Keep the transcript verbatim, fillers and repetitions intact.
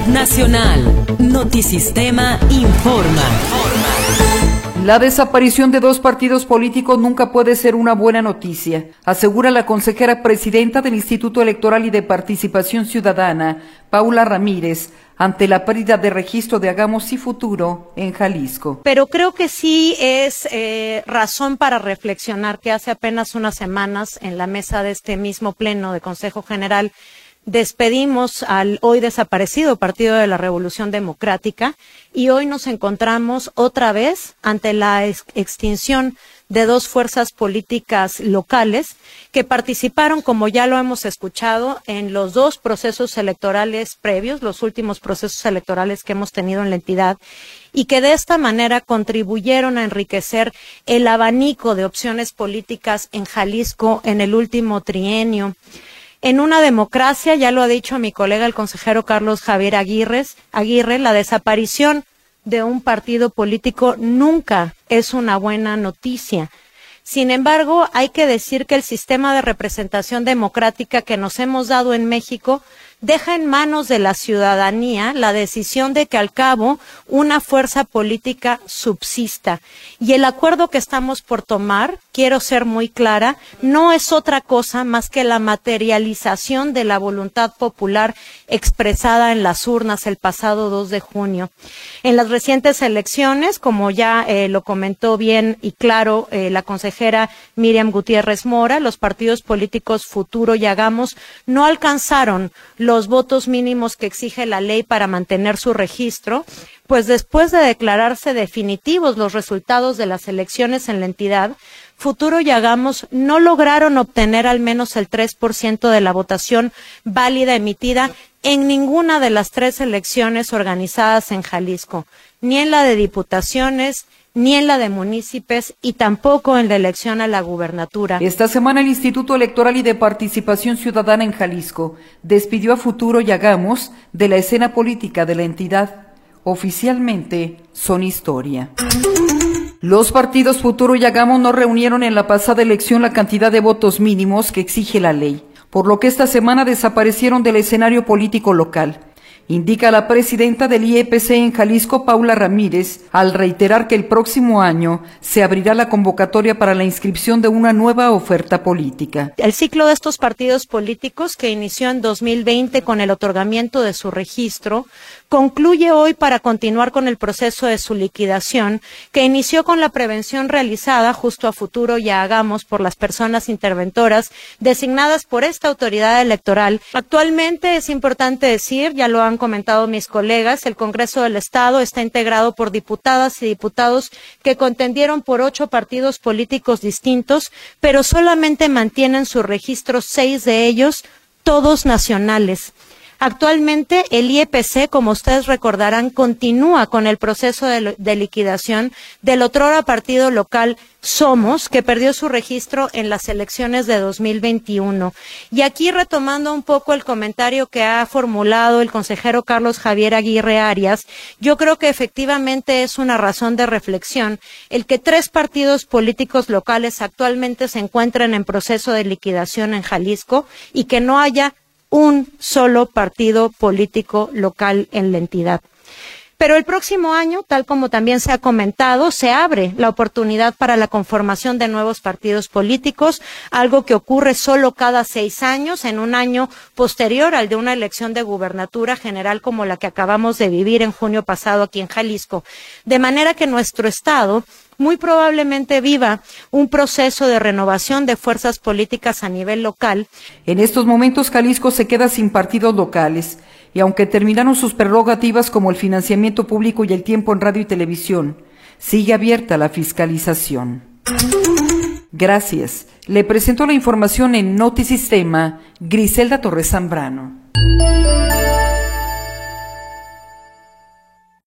Nacional. Notisistema informa. La desaparición de dos partidos políticos nunca puede ser una buena noticia, asegura la consejera presidenta del Instituto Electoral y de Participación Ciudadana, Paula Ramírez, ante la pérdida de registro de Hagamos y Futuro en Jalisco. Pero creo que sí es eh, razón para reflexionar que hace apenas unas semanas en la mesa de este mismo pleno de Consejo General despedimos al hoy desaparecido Partido de la Revolución Democrática y hoy nos encontramos otra vez ante la ex extinción de dos fuerzas políticas locales que participaron, como ya lo hemos escuchado, en los dos procesos electorales previos, los últimos procesos electorales que hemos tenido en la entidad, y que de esta manera contribuyeron a enriquecer el abanico de opciones políticas en Jalisco en el último trienio. En una democracia, ya lo ha dicho mi colega el consejero Carlos Javier Aguirre, Aguirre, la desaparición de un partido político nunca es una buena noticia. Sin embargo, hay que decir que el sistema de representación democrática que nos hemos dado en México deja en manos de la ciudadanía la decisión de que al cabo una fuerza política subsista. Y el acuerdo que estamos por tomar, quiero ser muy clara, no es otra cosa más que la materialización de la voluntad popular expresada en las urnas el pasado dos de junio. En las recientes elecciones, como ya eh, lo comentó bien y claro eh, la consejera Miriam Gutiérrez Mora, los partidos políticos Futuro y Hagamos no alcanzaron los los votos mínimos que exige la ley para mantener su registro, pues después de declararse definitivos los resultados de las elecciones en la entidad, Futuro y Hagamos no lograron obtener al menos el tres por ciento de la votación válida emitida en ninguna de las tres elecciones organizadas en Jalisco, ni en la de diputaciones, ni en la de municipios y tampoco en la elección a la gubernatura. Esta semana el Instituto Electoral y de Participación Ciudadana en Jalisco despidió a Futuro y Hagamos de la escena política de la entidad. Oficialmente son historia. Los partidos Futuro y Hagamos no reunieron en la pasada elección la cantidad de votos mínimos que exige la ley, por lo que esta semana desaparecieron del escenario político local. Indica la presidenta del I E P C en Jalisco, Paula Ramírez, al reiterar que el próximo año se abrirá la convocatoria para la inscripción de una nueva oferta política. El ciclo de estos partidos políticos, que inició en dos mil veinte con el otorgamiento de su registro, concluye hoy para continuar con el proceso de su liquidación, que inició con la prevención realizada justo a Futuro y a Hagamos por las personas interventoras designadas por esta autoridad electoral. Actualmente es importante decir, ya lo han comentado mis colegas, el Congreso del Estado está integrado por diputadas y diputados que contendieron por ocho partidos políticos distintos, pero solamente mantienen su registro seis de ellos, todos nacionales. Actualmente el I E P C, como ustedes recordarán, continúa con el proceso de, de liquidación del otrora partido local Somos, que perdió su registro en las elecciones de dos mil veintiuno. Y aquí retomando un poco el comentario que ha formulado el consejero Carlos Javier Aguirre Arias, yo creo que efectivamente es una razón de reflexión el que tres partidos políticos locales actualmente se encuentren en proceso de liquidación en Jalisco y que no haya un solo partido político local en la entidad. Pero el próximo año, tal como también se ha comentado, se abre la oportunidad para la conformación de nuevos partidos políticos, algo que ocurre solo cada seis años, en un año posterior al de una elección de gubernatura general como la que acabamos de vivir en junio pasado aquí en Jalisco. De manera que nuestro estado muy probablemente viva un proceso de renovación de fuerzas políticas a nivel local. En estos momentos Jalisco se queda sin partidos locales y aunque terminaron sus prerrogativas como el financiamiento público y el tiempo en radio y televisión, sigue abierta la fiscalización. Gracias. Le presento la información en Notisistema, Griselda Torres Zambrano.